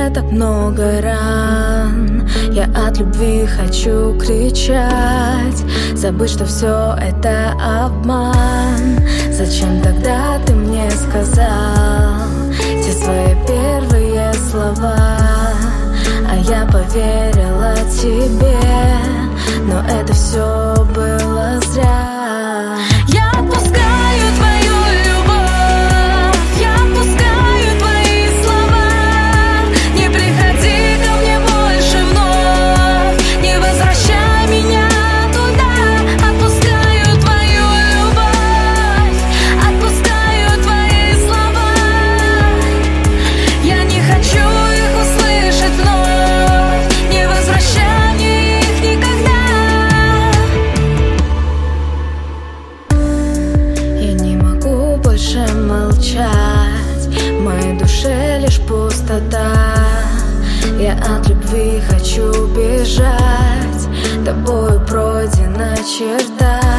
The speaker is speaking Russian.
тебе так много ран. Я от любви хочу кричать, забыть, что все это обман. Зачем тогда ты мне сказал те свои первые слова? А я поверила тебе, но это все было зря. Я отпускаю твою любовь, я отпускаю твои слова. Не приходи ко мне больше вновь, не возвращай меня туда. Отпускаю твою любовь, отпускаю твои слова. Я не хочу их услышать вновь, не возвращай мне их никогда. Я не могу больше молчать, в моей душе лишь пустота. Я от любви хочу бежать, тобою пройдена черта.